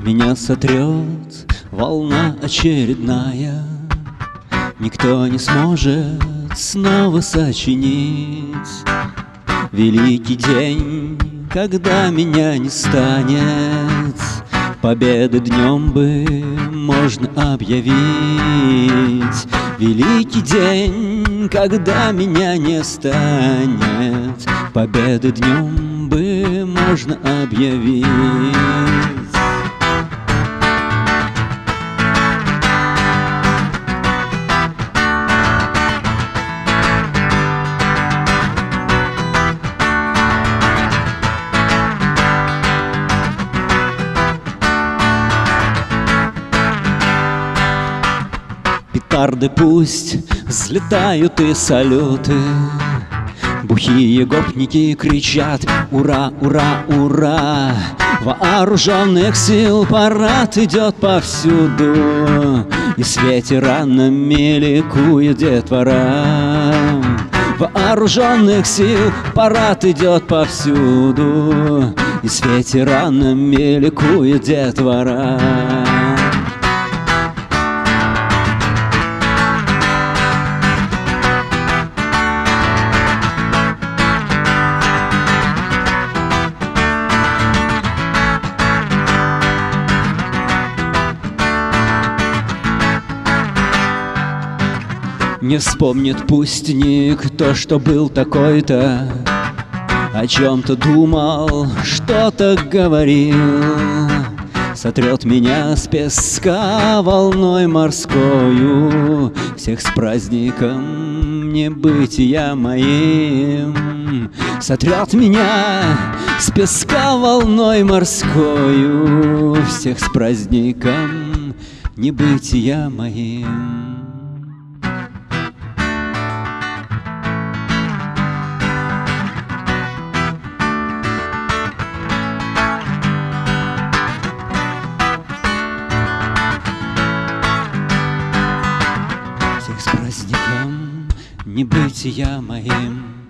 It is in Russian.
Меня сотрет волна очередная, никто не сможет снова сочинить великий день, когда меня не станет. Победы днем бы можно объявить. Великий день, когда меня не станет. Победы днем бы можно объявить. Петарды пусть взлетают и салюты, бухие гопники кричат «Ура, ура, ура!» Вооруженных сил парад идет повсюду, и с ветеранами ликует детвора. Вооруженных сил парад идет повсюду, и с ветеранами ликует детвора. Не вспомнит пусть никто, что был такой-то, о чем-то думал, что-то говорил. Сотрет меня с песка волной морскою, всех с праздником небытия моим. Сотрет меня с песка волной морскою, всех с праздником небытия моим. С праздником небытия моим.